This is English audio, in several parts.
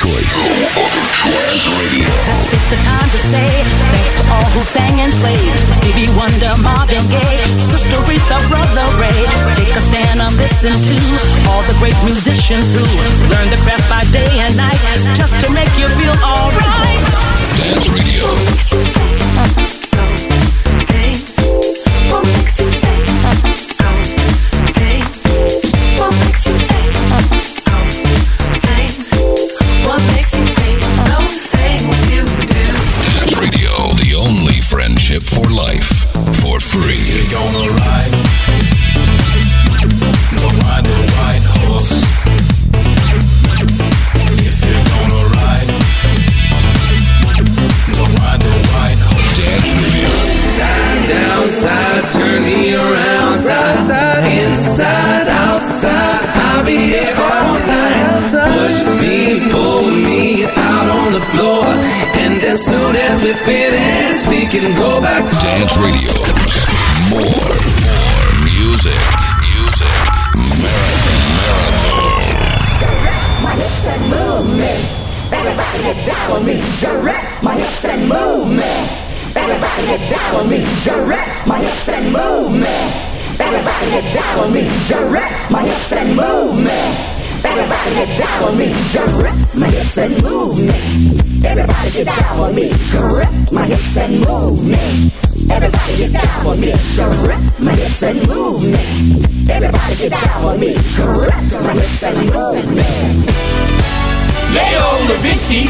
choice. Dance Radio. Let's take the time to say thanks to all who sang and played. Stevie Wonder, Marvin Gaye, Sister Aretha, Brother Ray. Take a stand and listen to all the great musicians who learn the craft by day and night just to make you feel alright. Dance Radio. For life, for free. You're gonna ride, go ride the white horse. If you're gonna ride, go ride the white horse. Dance Radio. Side down, side, turn me around, side, side, inside, outside. I'll be here all night. Push me, pull me out on the floor, and as soon as we finish, we can go back home. Dance Radio. More music. Marathon. Direct my hips and move me. Everybody get down with me. Direct my hips and move me. Everybody get down with me. Direct my hips and move me. Everybody get down with me. Direct my hips and move me. Everybody get down with me. Direct my hips and move me. Everybody get down with me. Direct my hips and move me. Everybody get down with me. Direct my hips and move me. Everybody get down with me. Direct my hips and move me. Leo Levinsky.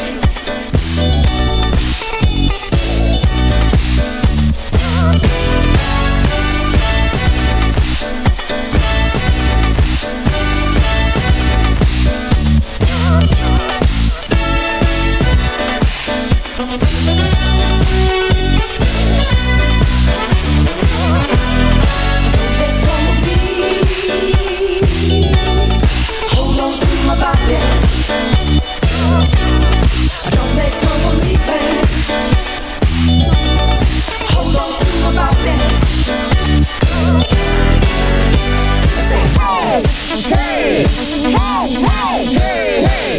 Hold on to my body. Don't let go of me, babe. Hold on to my body. Say hey, hey, hey, hey, hey, hey,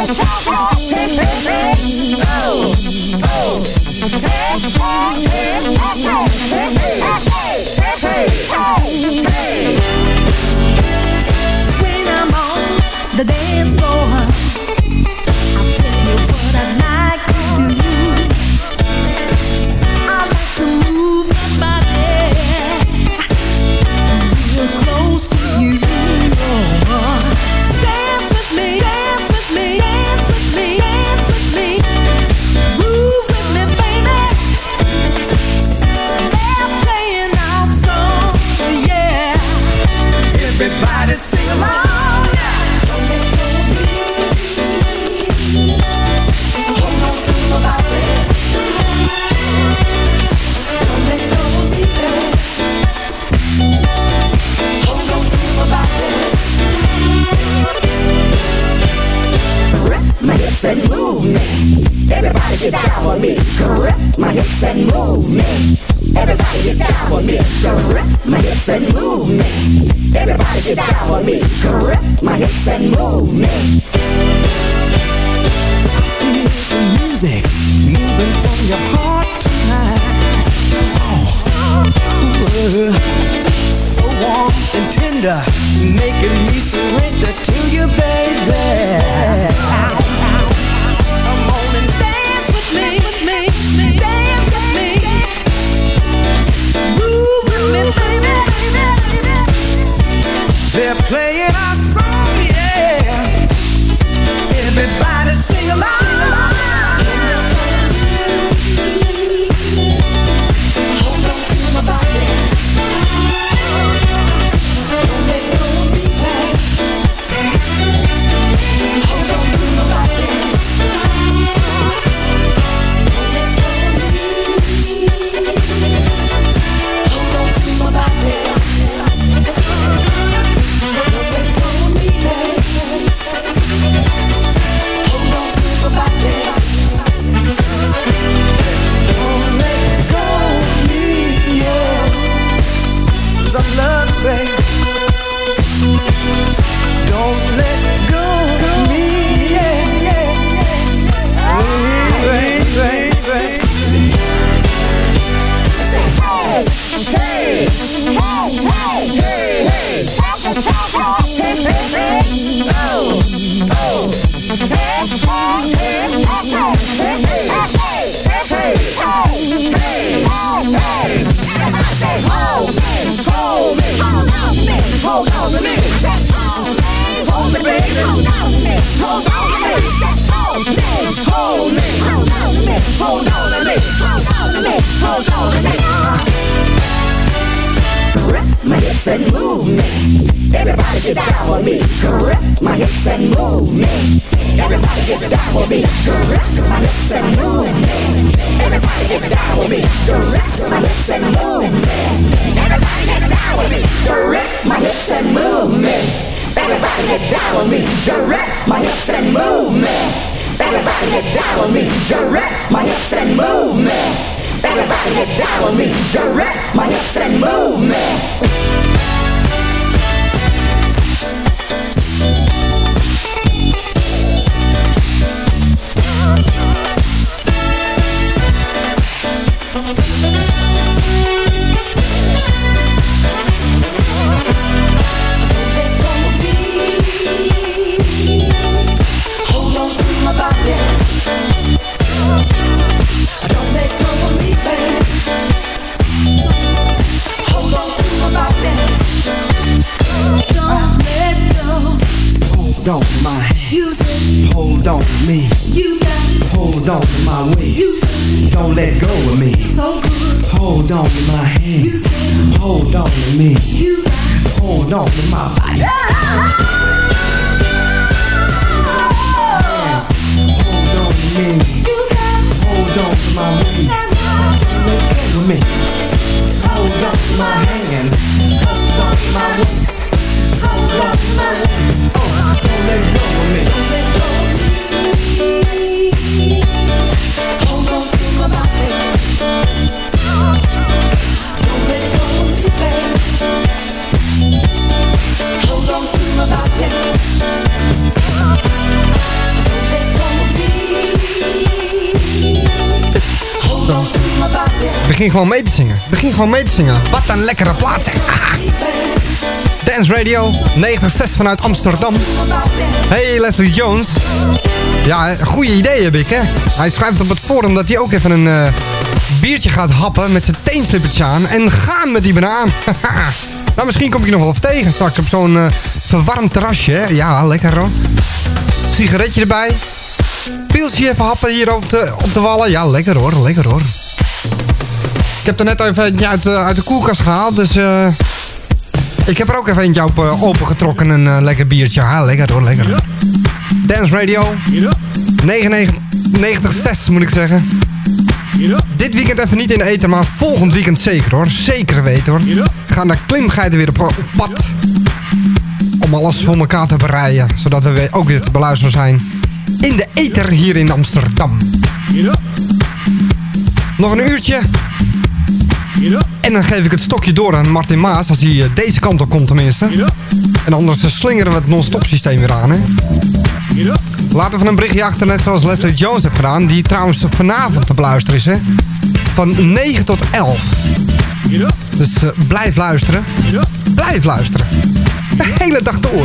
oh, oh, hey. When I'm on the dance floor, I'll tell you what I'd like to do. I like to move my body real close to you. Dance with me, dance with me, dance with me, dance with me. Move with me, baby. They're playing our song, yeah. Everybody sing along. My hips and move me. Everybody get down with me. Correct my hips and move me. Everybody get down with me. Correct my hips and move me. Everybody get down with me. Correct my hips and move me. Feel the music moving from your heart tonight. Oh, so warm and tender, making me surrender to you, baby. Come on and dance with me, dance with me. Move with me, baby. They're playing our song, yeah. Everybody sing along. Hold on to my body. Don't let go of me, babe. Hold on to my body. Don't let go of me. Hold on to my body. Don't let go of me, babe. Hold on to my body. Don't let go of me, yeah. 'Cause I love you, babe. Don't let go of me, yeah, yeah. hips and movement. Everybody get down with me. Correct my hips and movement. Everybody get down with me. Correct my hips and movement. Everybody get down with me. Correct my hips and movement. Everybody get down with me. Correct my hips and movement. Everybody get down with me. Correct my hips and movement. Everybody get down with me. Correct my hips and movement. Everybody get down with me. Correct my hips and movement. Hold on to my body. Don't let go of me, babe. Hold on to my body. Don't let go. Hold on to my hand. Hold on to me. Hold on to my waist. Don't let go of me. Hold on to my hand. Hold on to me. Hold on to my body. Hands. Hold on to me. Hold on to my waist. Don't let go of me. Hold on to my hands. Hold on to my waist. Hold on to my waist. Oh, don't let go of me. Don't let go of me. Hold on to my body. Don't let go of me, babe. Hold on to my body. Don't let go of me. Hold on to my body. Begin gewoon mee te zingen. Begin gewoon mee te zingen. Wat een lekkere plaats, zeg. Dance Radio 96 vanuit Amsterdam. Hey, Leslie Jones. Ja, goede idee heb ik, hè. Hij schrijft op het forum dat hij ook even een biertje gaat happen met zijn teenslippertje aan. En gaan met die banaan. Nou, misschien kom ik je nog wel even tegen straks op zo'n verwarmd terrasje, hè. Ja, lekker hoor. Sigaretje erbij. Pilsje even happen hier op de wallen. Ja, lekker hoor, lekker hoor. Ik heb er net even eentje uit de koelkast gehaald, dus ik heb er ook even eentje opengetrokken, een lekker biertje. Ja, lekker hoor, lekker. Dance Radio 99.6 moet ik zeggen. Dit weekend even niet in de eten, maar volgend weekend zeker hoor. Zeker weten hoor. Gaan de klimgeiten weer op pad. Om alles voor elkaar te bereiden. Zodat we ook weer te beluisteren zijn in de ether hier in Amsterdam. Nog een uurtje. En dan geef ik het stokje door aan Martin Maas. Als hij deze kant op komt tenminste. En anders slingeren we het non-stop systeem weer aan, hè. Laten we een berichtje achter, net zoals Leslie Jones heeft gedaan. Die trouwens vanavond te beluisteren is, hè. Van 9 tot 11. Dus blijf luisteren. Blijf luisteren. De hele dag door.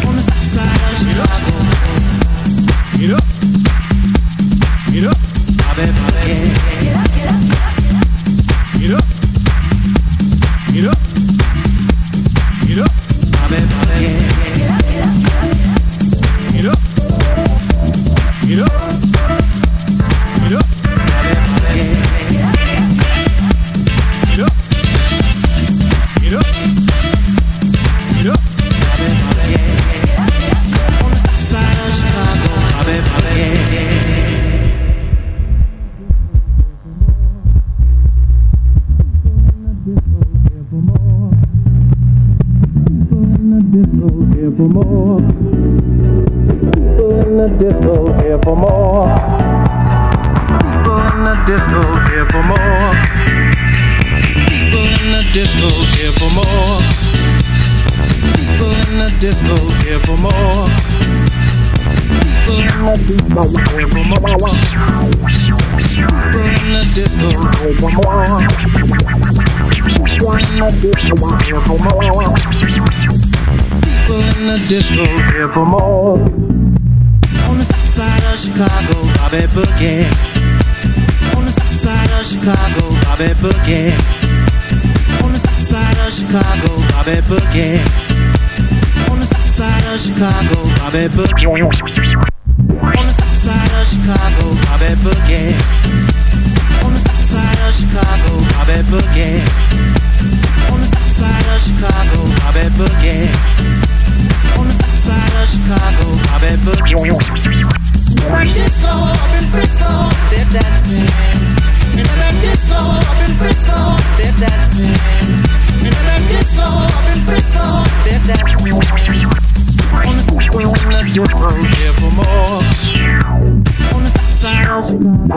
Disco here for more. On the south side of Chicago, Bobby Boogie. On the south side of Chicago, Bobby Boogie. On the south side of Chicago, Bobby Boogie. On the south side of Chicago, Bobby Boogie. On the south side of Chicago, Bobby Boogie. On the south side of Chicago, Bobby Boogie. On the south side of Chicago, Bobby Here for more. On the south side of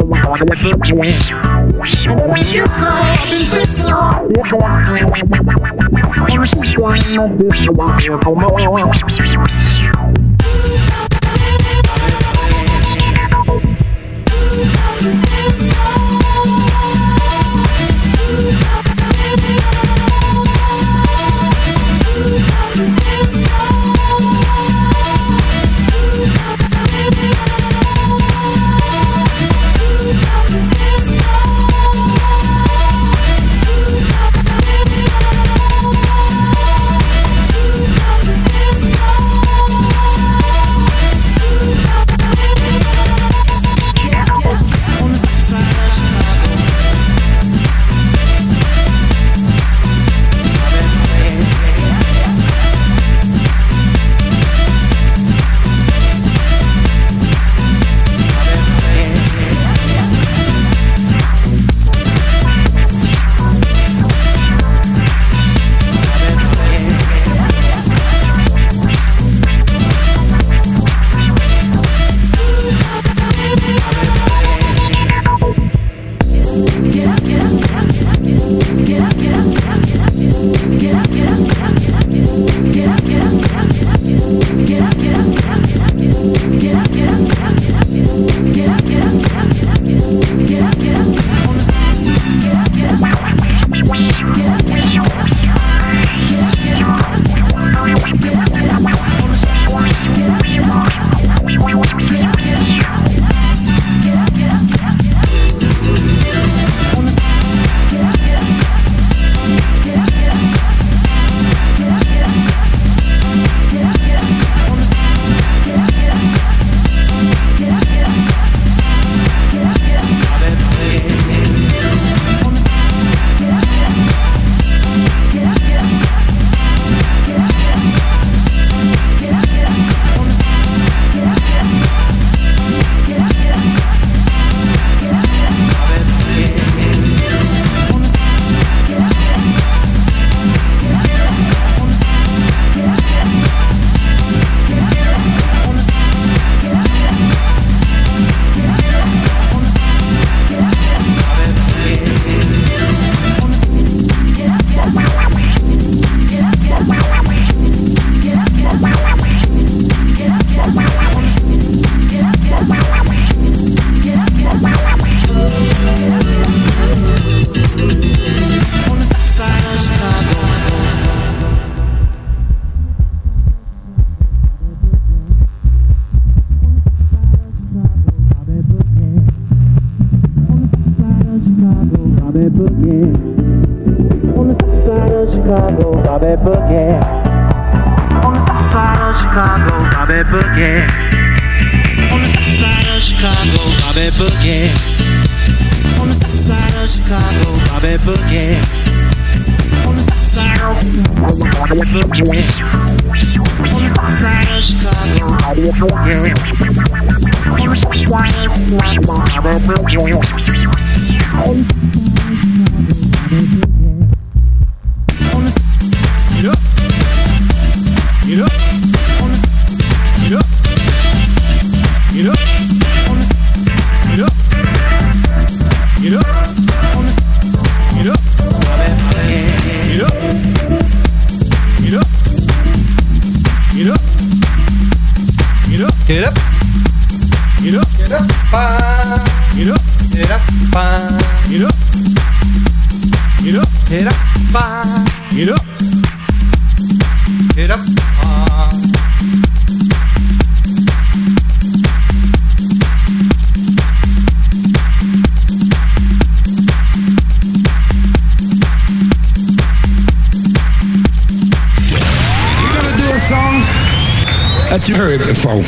that you heard before.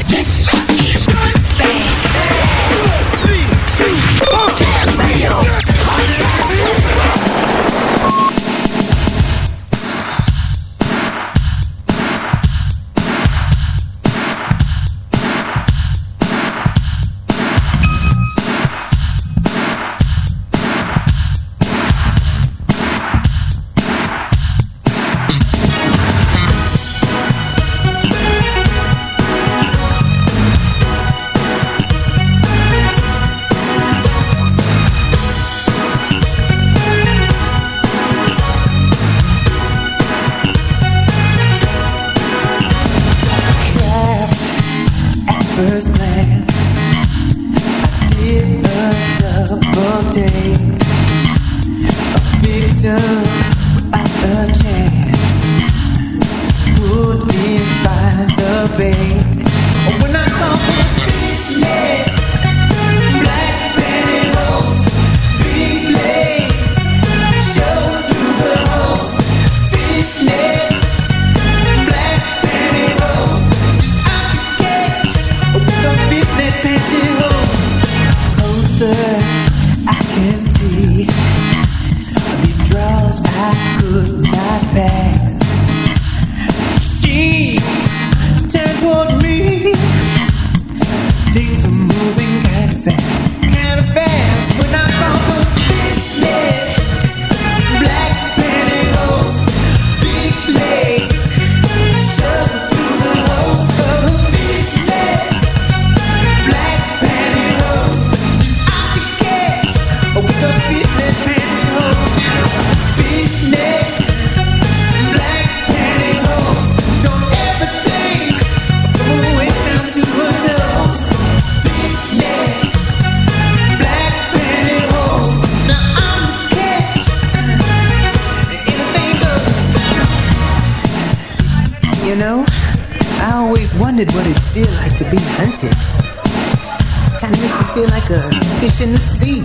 You know, I always wondered what it'd feel like to be hunted. Kinda makes you feel like a fish in the sea.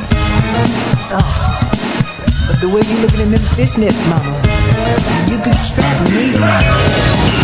Oh, but the way you looking in them fishnets, mama, you could trap me.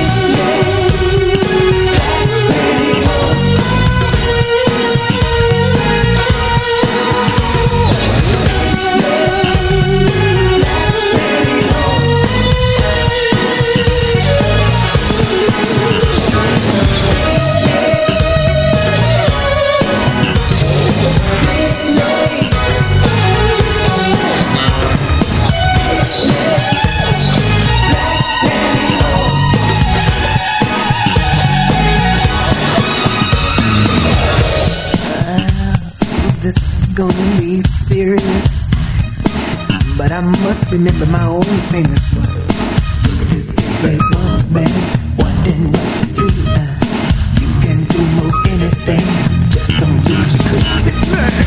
Gonna be serious, but I must remember my own famous words. Look at this big red bug man, wondering what to do. You can do most anything, just don't use your cookies.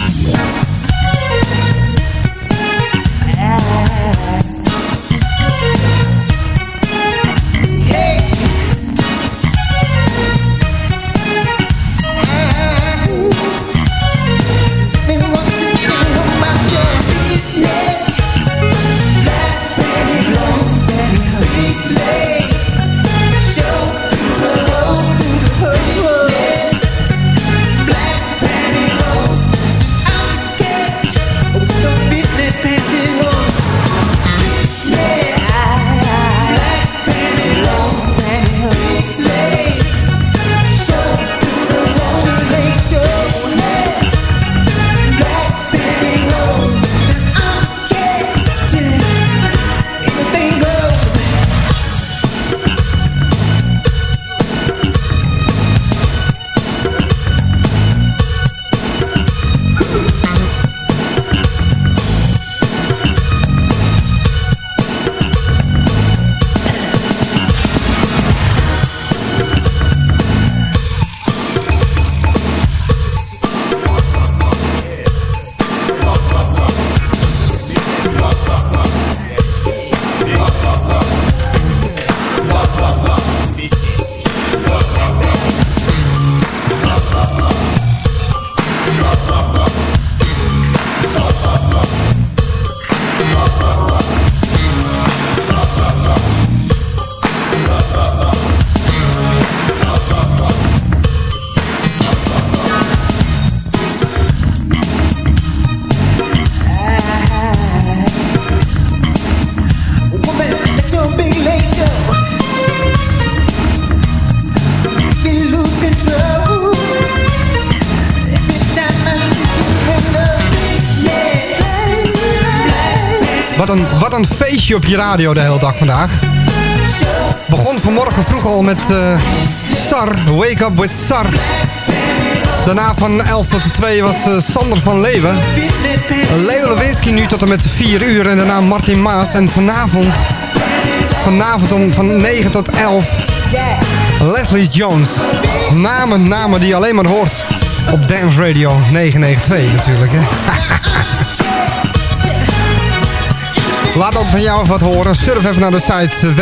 Wat een feestje op je radio de hele dag vandaag. Begon vanmorgen vroeg al met Sar, Wake Up with Sar. Daarna van 11 tot 2 was Sander van Leeuwen. Leo Lewinsky nu tot en met 4 uur. En daarna Martin Maas. En vanavond om van 9 tot 11 Leslie Jones. Namen die je alleen maar hoort op Dance Radio 992 natuurlijk. Hè? Laat ook van jou wat horen. Surf even naar de site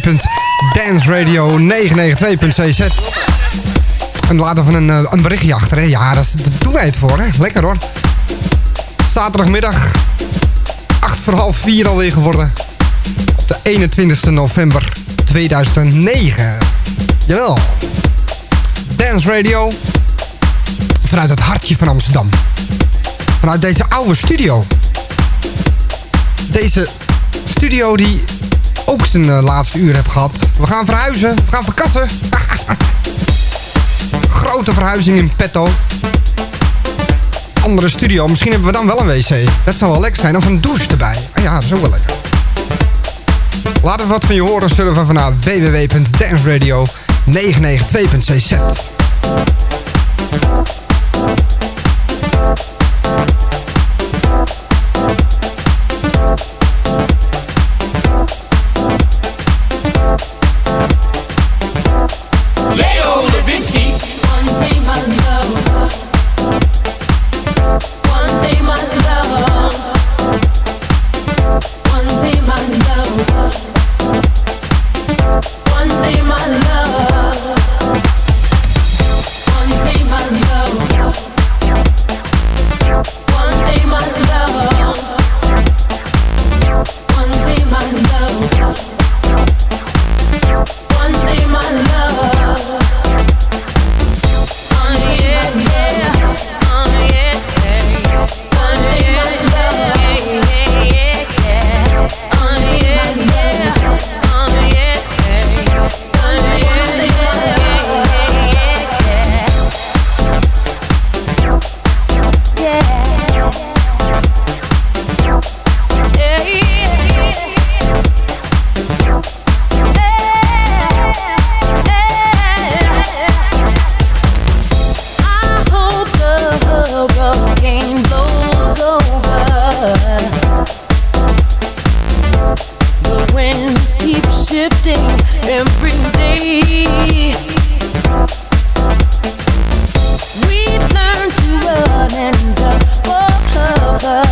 www.danceradio992.cz. En laat even een berichtje achter. Hè. Ja, daar doen wij het voor. Hè. Lekker hoor. Zaterdagmiddag 3:45 alweer geworden. Op de 21 november 2009. Jawel. Dance Radio. Vanuit het hartje van Amsterdam. Vanuit deze oude studio. Deze studio die ook zijn laatste uur heb gehad. We gaan verhuizen. We gaan verkassen. Grote verhuizing in petto. Andere studio. Misschien hebben we dan wel een wc. Dat zou wel lekker zijn. Of een douche erbij. Ah ja, dat is ook wel lekker. Laat even wat van je horen. Surf even naar www.danceradio992.cz. day, every day. We've learned to run and for cover.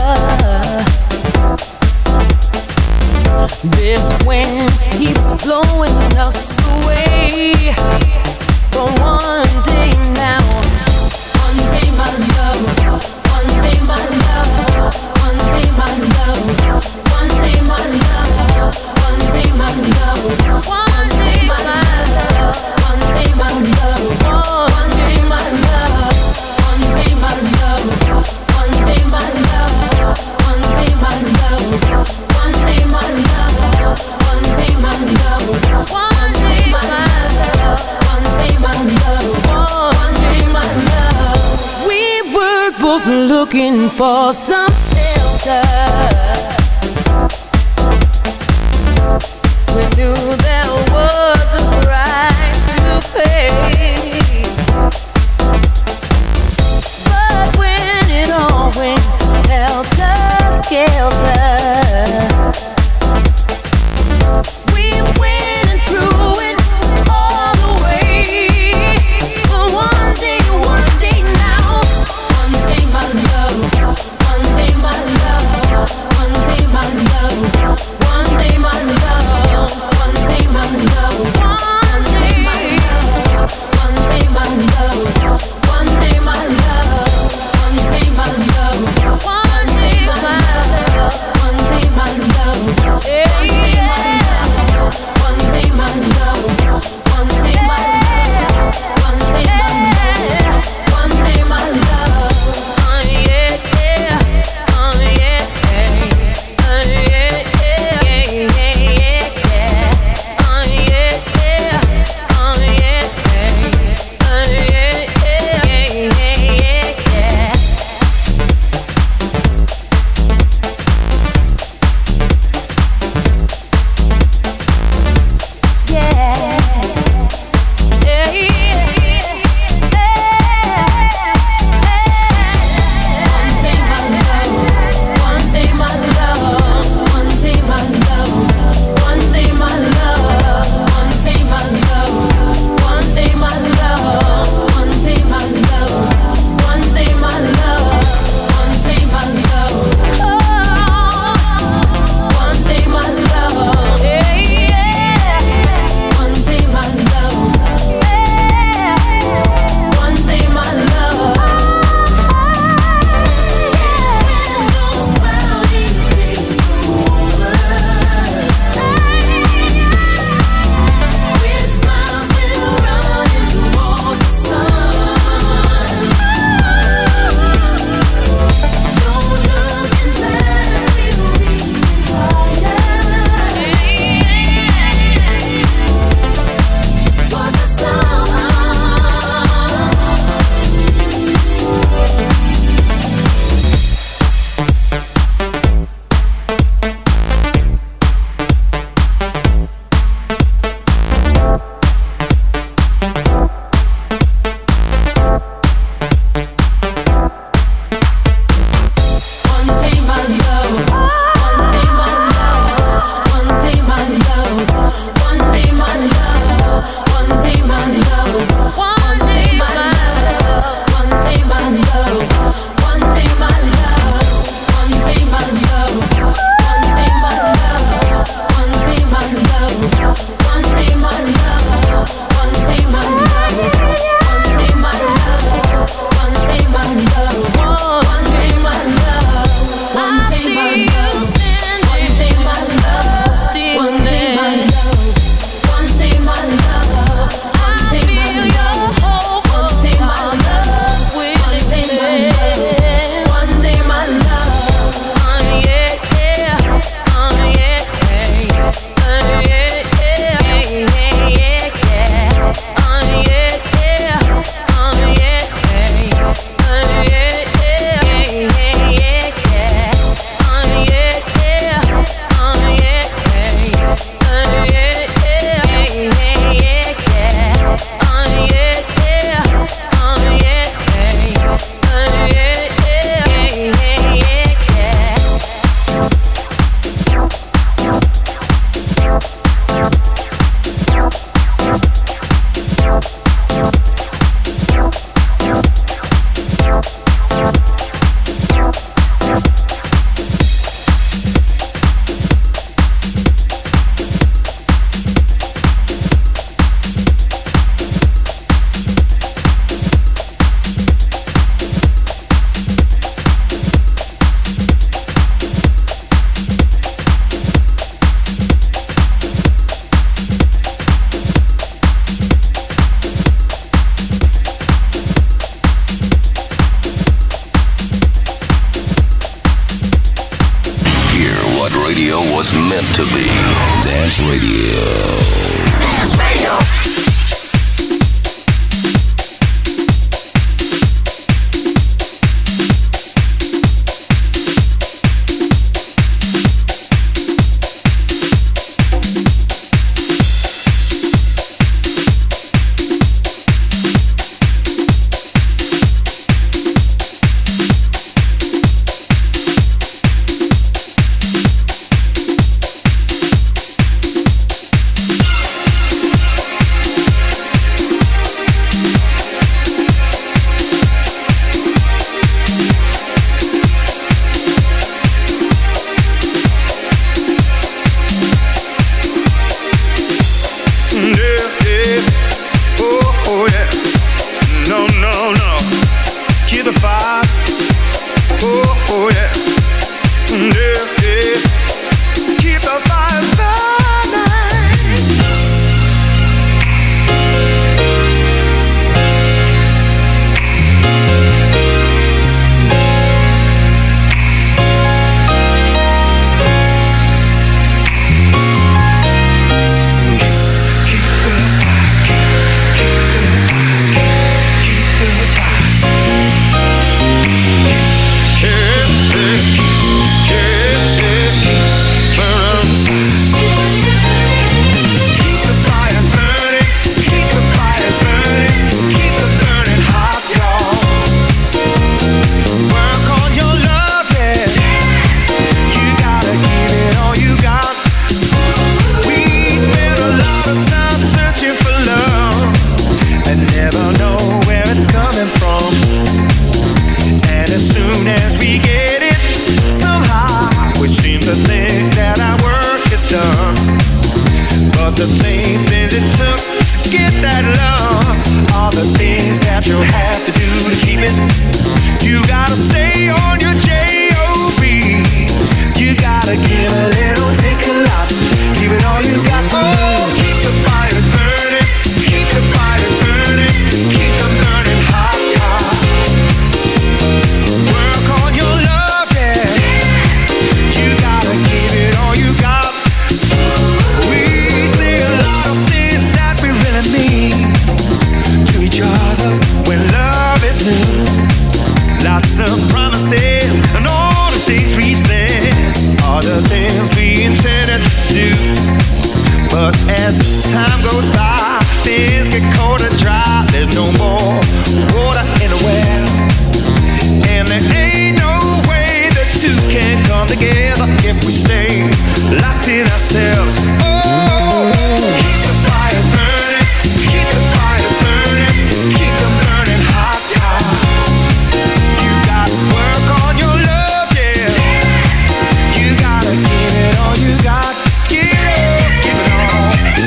This wind keeps blowing us away. For one day now, one day my love, one day my love, one day my love, one day my love, one day my love, one day my love, one day my love, one day my love, one day my love, one day my love, one day my love, one day my love, one day my love, one day my love, one day my love, one day my love. We were both looking for some shelter. We knew there was a price to pay, but when it all went helter-skelter, we went and threw it all away. But one day now, one day my love, one day my love, same things it took to get that love are the things that you'll have to do to keep it. You gotta stay on your J.O.B. You gotta give a little, take a lot. Give it all you got. Oh, keep the fire burning. Keep the fire burning. Keep them burning hot, hot. Work on your love, yeah. You gotta give it all you got. We say a lot of things that we really mean to each other when love is new. Lots of promises and all the things we said are the things we intended to do. But as time goes by, things get cold and dry. There's no more water in the well, and there ain't no way the two can come together if we stay locked in ourselves. Oh, keep the fire burning, keep the fire burning, keep them burning hot, hot. You got to work on your love, yeah. You gotta give it all you got. Give it all.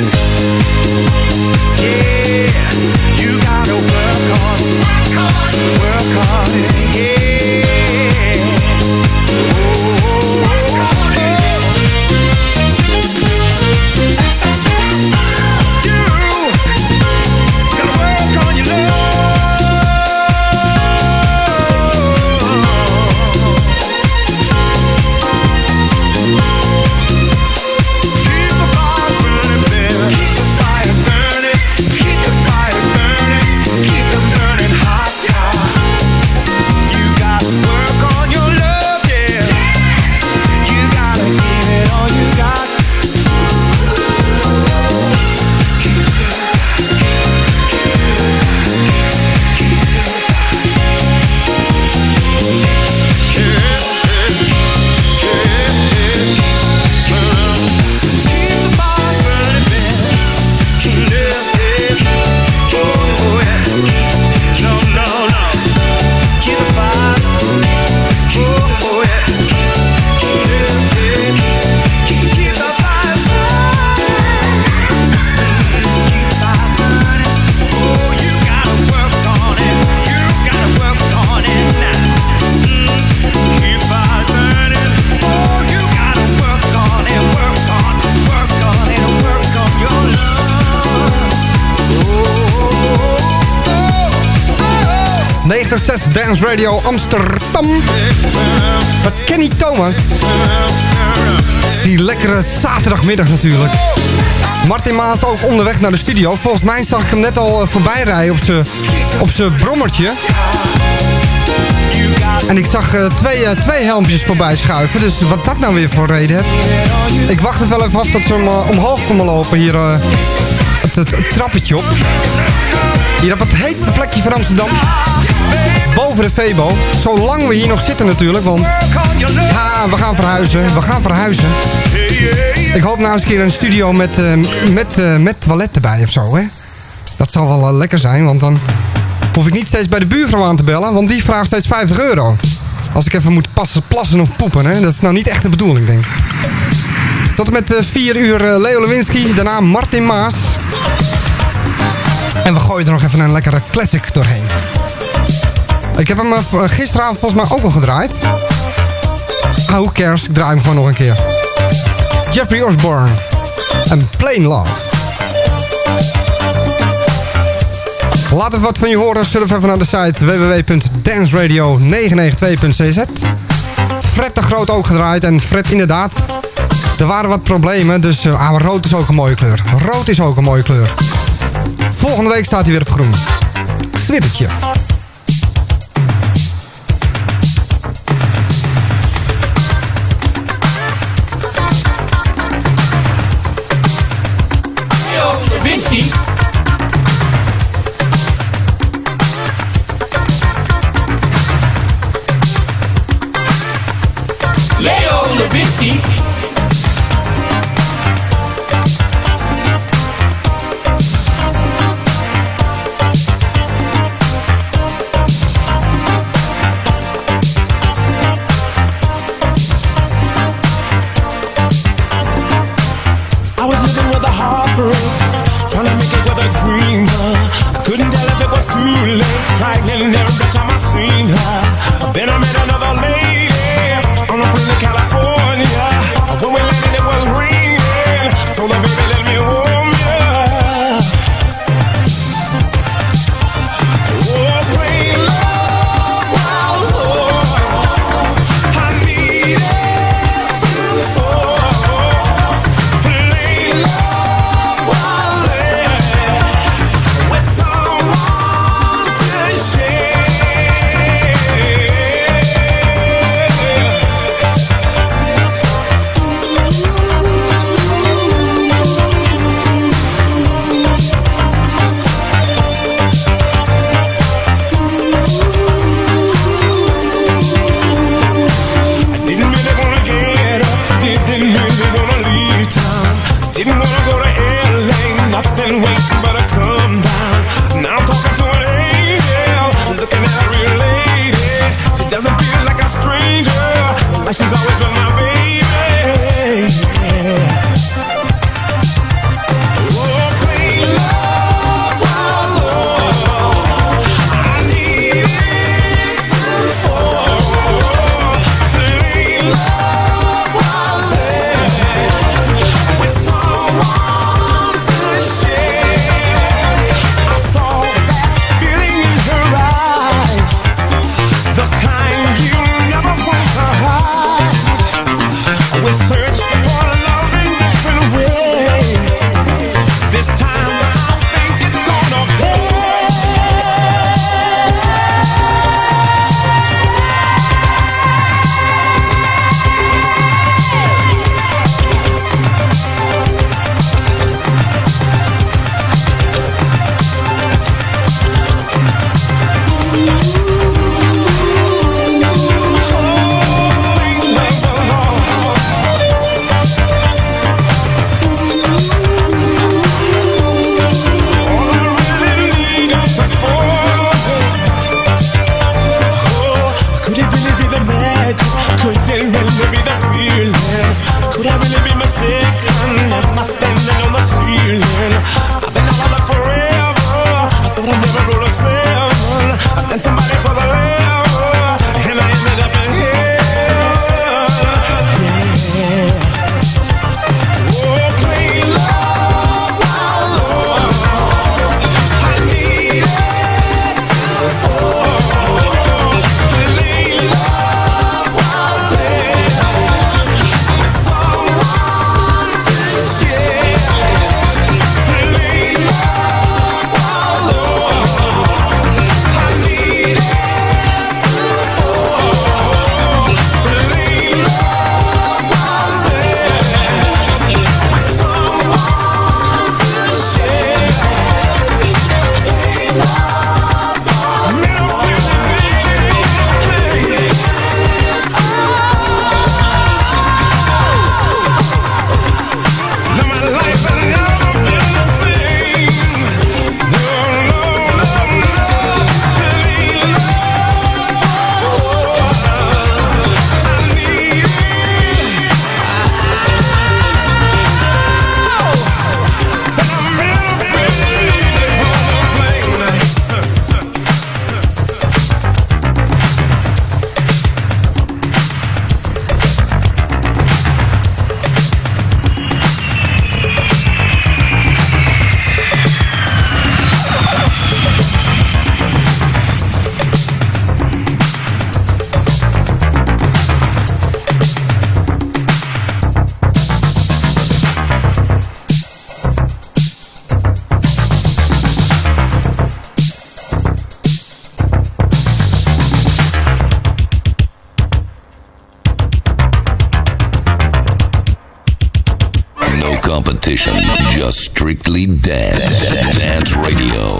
Yeah, you gotta work on it, yeah. Oh, you gotta work on your love. Keep the fire burning, baby. Keep the fire burning. Keep the fire burning. Keep them burning hot, hot. You gotta work on your love, yeah. You gotta give it all you got. Dance Radio Amsterdam. Met Kenny Thomas. Die lekkere zaterdagmiddag natuurlijk. Martin Maas ook onderweg naar de studio. Volgens mij zag ik hem net al voorbij rijden op zijn brommertje. En ik zag twee helmpjes voorbij schuiven. Dus wat dat nou weer voor reden heeft. Ik wacht het wel even af dat ze hem omhoog komen lopen hier. Het trappetje op. Hier op het heetste plekje van Amsterdam. Boven de Febo. Zolang we hier nog zitten natuurlijk. Want ja, we gaan verhuizen. Ik hoop nou eens een keer een studio met toilet erbij of zo. Hè? Dat zal wel lekker zijn. Want dan hoef ik niet steeds bij de buurvrouw aan te bellen. Want die vraagt steeds €50. Als ik even moet plassen of poepen. Hè? Dat is nou niet echt de bedoeling, denk ik. Tot en met 4 uur Leo Lewinsky. Daarna Martin Maas. En we gooien er nog even een lekkere classic doorheen. Ik heb hem gisteravond volgens mij ook al gedraaid. Who cares? Ik draai hem gewoon nog een keer. Jeffrey Osborne. En Plain Love. Laat even wat van je horen. Surf even naar de site www.danceradio992.cz. Fred de Groot ook gedraaid. En Fred, inderdaad, er waren wat problemen. Dus rood is ook een mooie kleur. Rood is ook een mooie kleur. Volgende week staat hij weer op groen. Ik zweer het je. Lewinsky. Leo Lewinsky. station. Just strictly dance. Dance Radio.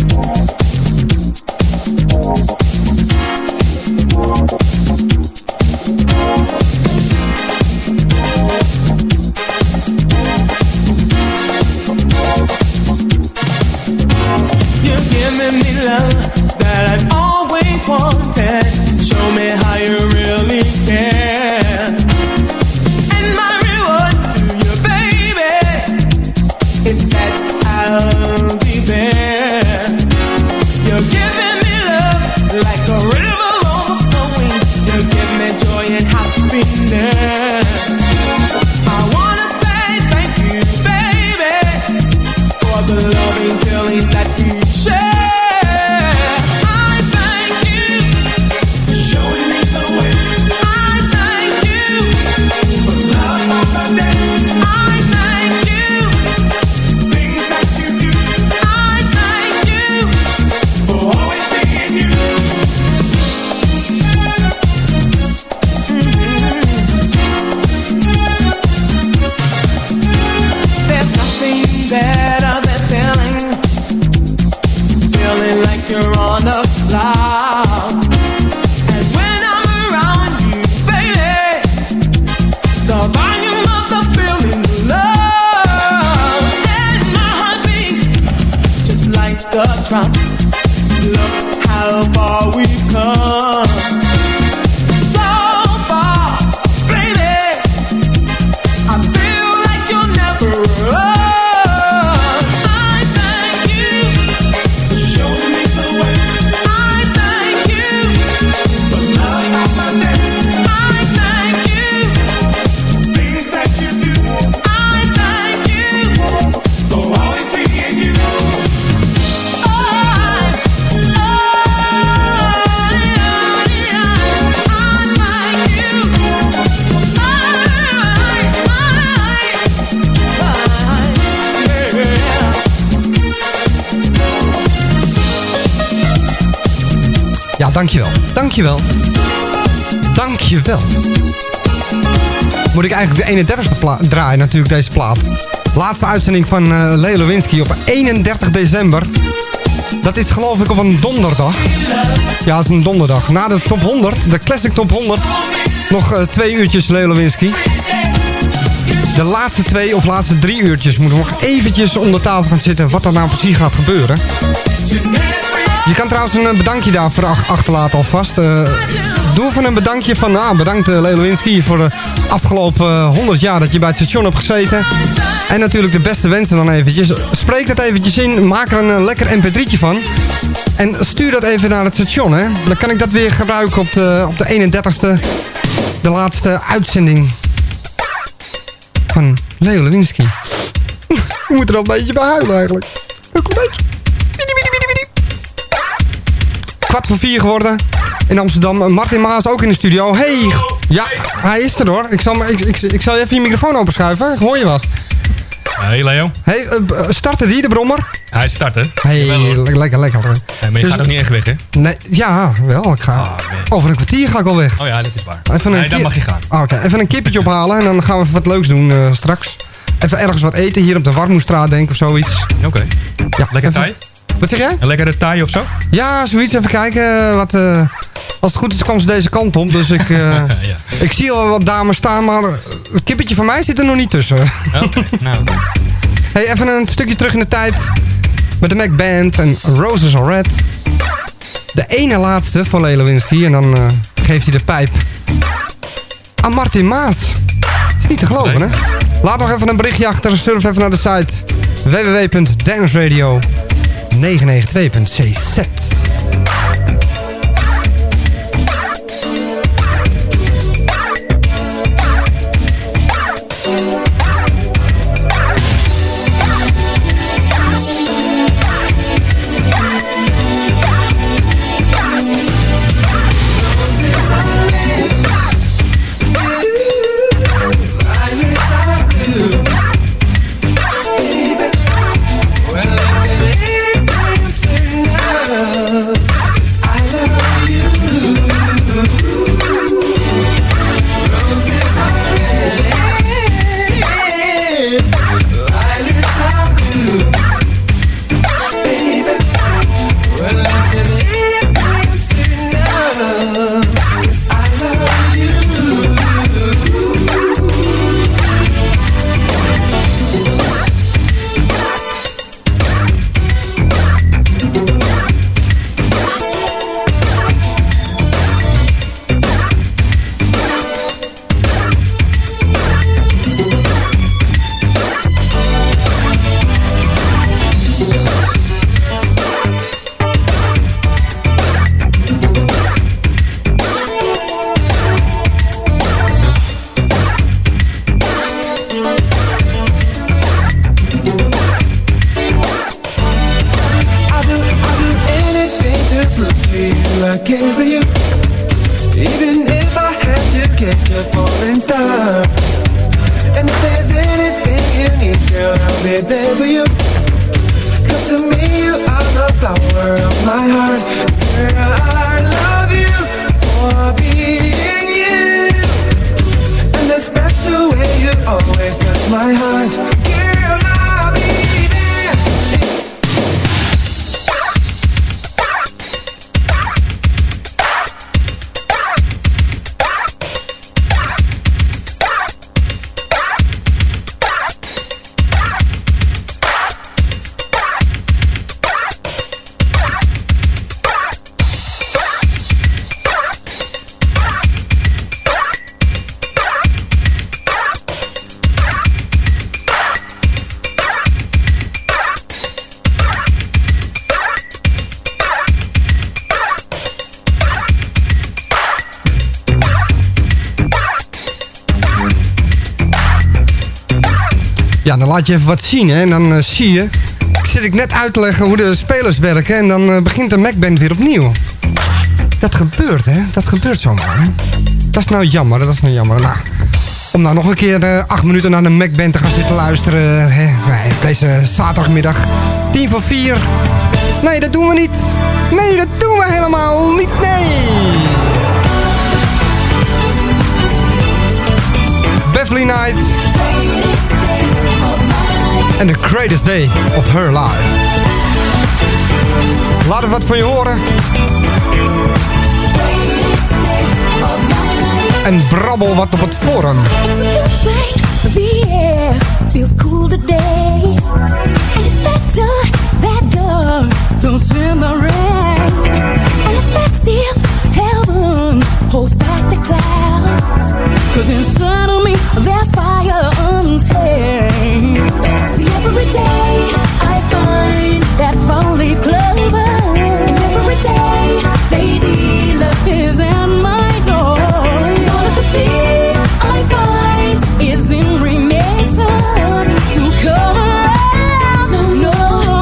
You're giving me love that I've always wanted. Show me how you really care. And my reward to you, baby, is that I'll be there. You're giving me love like a river overflowing. You give me joy and happiness. I wanna say thank you, baby, for the loving feeling that we share. You're on a cloud, and when I'm around you, baby, the volume of the feeling, love, and my heart beats just like a drum. Look how far we've come, so far, baby. I feel like you'll never run. Ja, dankjewel. Dankjewel. Dankjewel. Moet ik eigenlijk de 31ste draaien, natuurlijk, deze plaat. Laatste uitzending van Leo Lewinsky op 31 december. Dat is geloof ik op een donderdag. Ja, dat is een donderdag. Na de top 100, de Classic Top 100, nog 2 uurtjes Leo Lewinsky. De laatste 2 of laatste 3 uurtjes moeten we nog eventjes onder tafel gaan zitten wat er nou precies gaat gebeuren. Je kan trouwens een bedankje daarvoor achterlaten alvast. Doe even een bedankje van, bedankt Leo Lewinsky voor de afgelopen 100 jaar dat je bij het station hebt gezeten. En natuurlijk de beste wensen dan eventjes. Spreek dat eventjes in, maak er een lekker mp3'tje van. En stuur dat even naar het station, hè. Dan kan ik dat weer gebruiken op de 31ste. De laatste uitzending van Leo Lewinsky. Ik moet er al een beetje bij huilen eigenlijk. Een beetje. 3:15 geworden in Amsterdam. Martin Maas ook in de studio. Hey, ja, hij is er hoor. Ik zal even je microfoon openschuiven. Hoor je wat? Hey Leo. Hey, startte die, de brommer? Hij start, hè? Hey, lekker. Ja, maar je gaat ook niet echt weg, hè? Nee, ja, wel. Ik ga, over een kwartier ga ik al weg. Oh ja, dat is waar. Even dan mag je gaan. Oké, even een kippetje ophalen en dan gaan we even wat leuks doen straks. Even ergens wat eten, hier op de Warmoestraat denk ik of zoiets. Oké. Ja, lekker taai? Wat zeg jij? Een lekkere taai of zo? Ja, zoiets. Even kijken. Als het goed is, kwam ze deze kant op. Dus ik, ja. Ik zie al wat dames staan, maar het kippetje van mij zit er nog niet tussen. Oké, nou. Hey, even een stukje terug in de tijd. Met de Mac Band en Roses Are Red. De ene laatste van Leo Lewinsky. En dan geeft hij de pijp aan Martin Maas. Is niet te geloven, hè? Laat nog even een berichtje achter. Surf even naar de site www.danceradio992.cz. care for you. Even if I had to catch a falling star. And if there's anything you need, girl, I'll be there for you. Cause to me you are the power of my heart. Girl, I love you for being you. And the special way you always touch my heart. Girl, I'll be there. Ja, dan laat je even wat zien, hè. En dan zie je... Zit ik net uit te leggen hoe de spelers werken... en dan begint de Mac-band weer opnieuw. Dat gebeurt, hè. Dat gebeurt zomaar, hè. Dat is nou jammer, dat is nou jammer. Nou, om nou nog een keer 8 minuten naar de Mac-band te gaan zitten luisteren... Hè. Nee, deze zaterdagmiddag 3:50. Nee, dat doen we niet. Nee, dat doen we helemaal niet, nee. Beverly Knight... And the greatest day of her life. Laat er wat van je horen. En brabbel wat op het forum. It's a good thing, the air feels cool today. And it's better that God don't send the rain. And it's best if heaven holds back the clouds. Cause inside of me there's fire untamed. See, every day I find that four-leaf clover. And every day Lady Luck is at my door. And all of the fear I find is in remission to come around. No, no.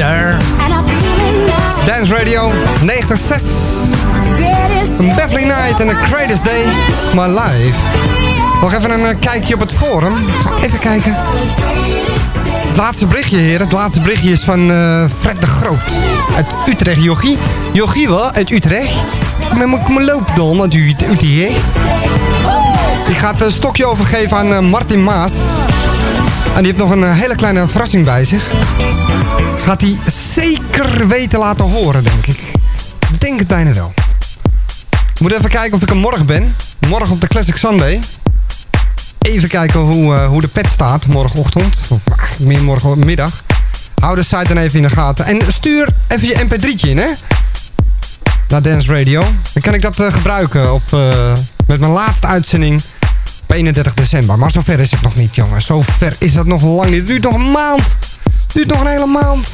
There. Dance Radio 96. Van Beverly Knight en The Greatest Day of My Life. Nog even een kijkje op het forum. Even kijken. Het laatste berichtje, heren. Het laatste berichtje is van Fred de Groot. Uit Utrecht, Jochie. Jochie wel, uit Utrecht. Maar moet ik me lopen dan, uit Utrecht. Die gaat een stokje overgeven aan Martin Maas. En die heeft nog een hele kleine verrassing bij zich. Gaat hij zeker weten laten horen, denk ik. Ik denk het bijna wel. Ik moet even kijken of ik er morgen ben. Morgen op de Classic Sunday. Even kijken hoe de pet staat morgenochtend. Of eigenlijk meer morgenmiddag. Hou de site dan even in de gaten. En stuur even je mp3'tje in, hè. Naar Dance Radio. Dan kan ik dat gebruiken met mijn laatste uitzending op 31 december. Maar zover is het nog niet, jongen. Zover is het nog lang niet. Het duurt nog een maand. Het duurt nog een hele maand.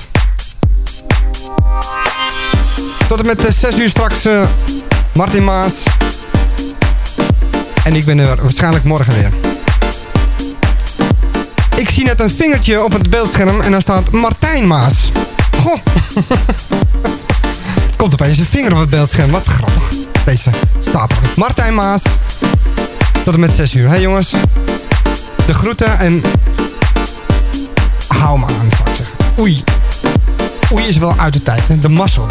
Tot en met 6 uur straks Martin Maas. En ik ben er waarschijnlijk morgen weer. Ik zie net een vingertje op het beeldscherm en daar staat Martijn Maas. Goh. Komt opeens een vinger op het beeldscherm. Wat grappig. Deze staat er. Martijn Maas. Tot en met 6 uur. Hey jongens. De groeten en hou me aan, zou ik zeggen. Oei. Oei is wel uit de tijd, hè. De mazzel.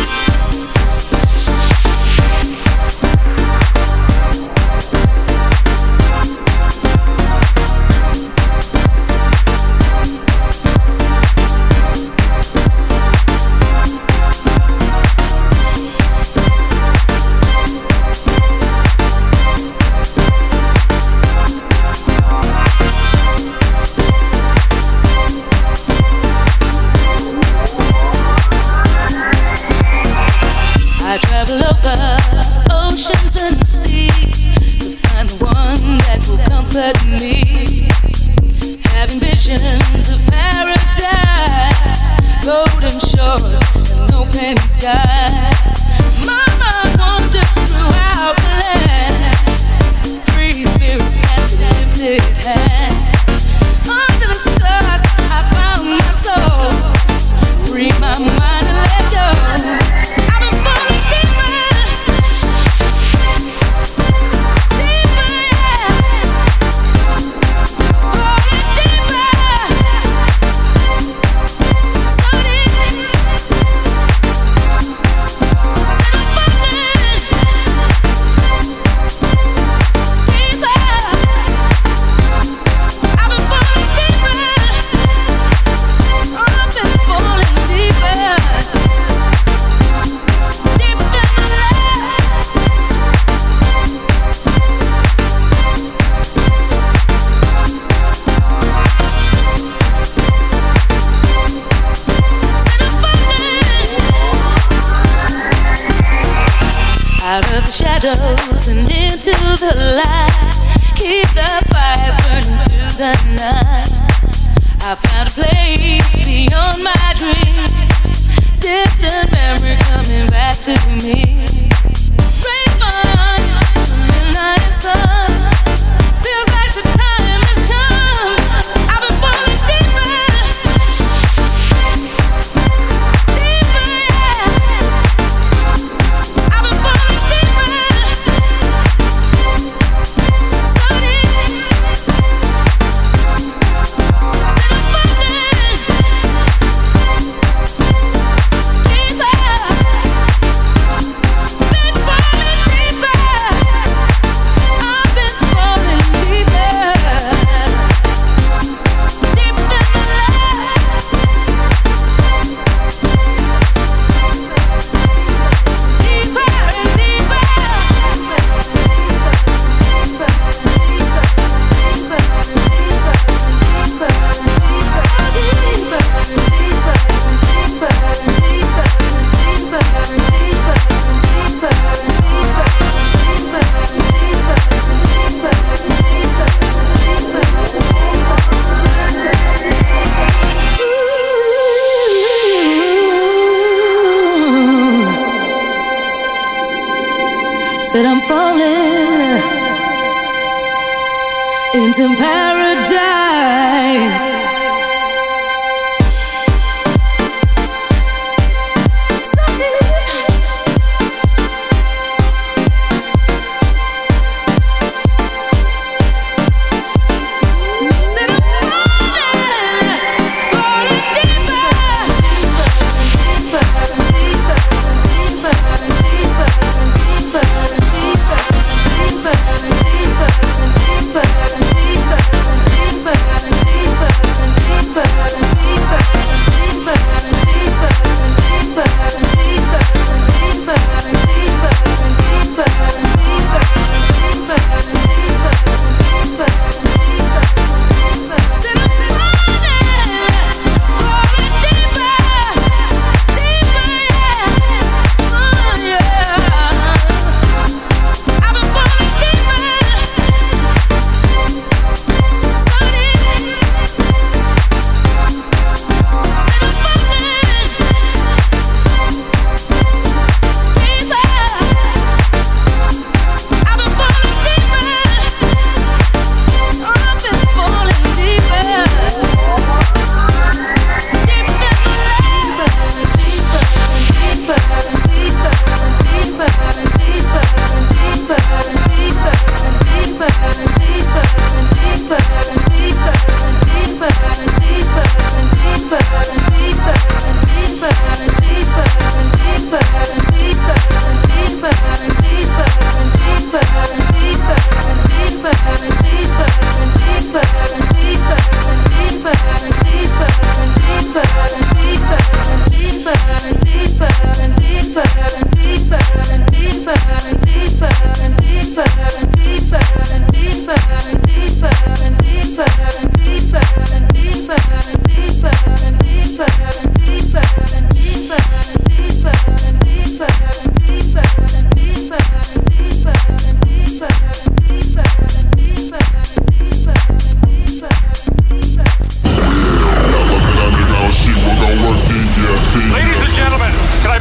Said I'm falling into paradise.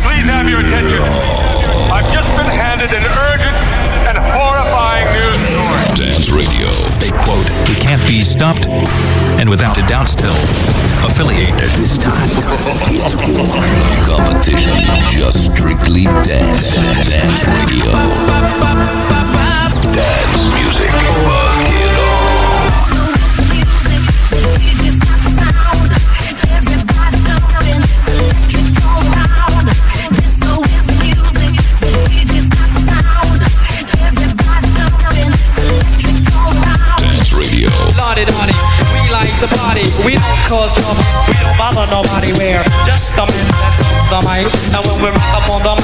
Please have your attention. I've just been handed an urgent and horrifying news story. Dance Radio. They quote, "We can't be stopped," and without a doubt still affiliated. This time, it's war. No competition, just strictly dance. Dance Radio. Dance music. Fuck it all. Dance Radio. Lottie, we like the party. We don't cause trouble. We don't bother nobody. We're just a minute. That's the mic. And when we rock up on the